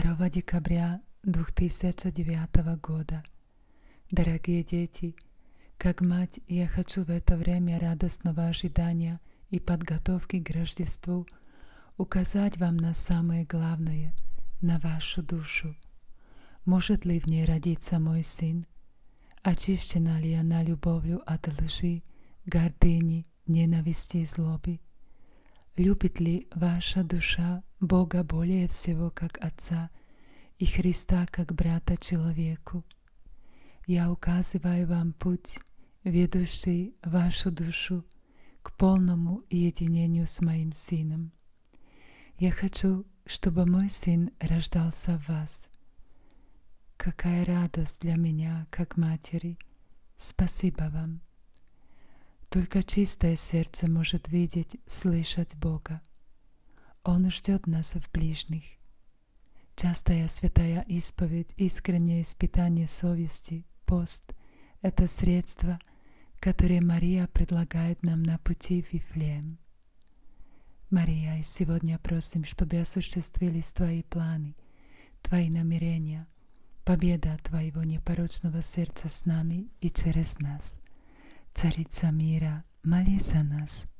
2 декабря 2009 года. Дорогие дети, как мать, я хочу в это время радостного ожидания и подготовки к Рождеству указать вам на самое главное, на вашу душу. Может ли в ней родиться мой сын? Очищена ли она любовью от лжи, гордыни, ненависти и злобы? Любит ли ваша душа Бога более всего как Отца и Христа как брата человеку? Я указываю вам путь, ведущий вашу душу к полному единению с моим Сыном. Я хочу, чтобы мой Сын рождался в вас. Какая радость для меня, как матери! Спасибо вам! Только чистое сердце может видеть, слышать Бога. Он ждет нас в ближних. Частая святая исповедь, искреннее испытание совести, пост — это средства, которые Мария предлагает нам на пути в Вифлеем. Мария, сегодня просим, чтобы осуществились Твои планы, Твои намерения, победа Твоего непорочного сердца с нами и через нас. Царица мира, молись за нас.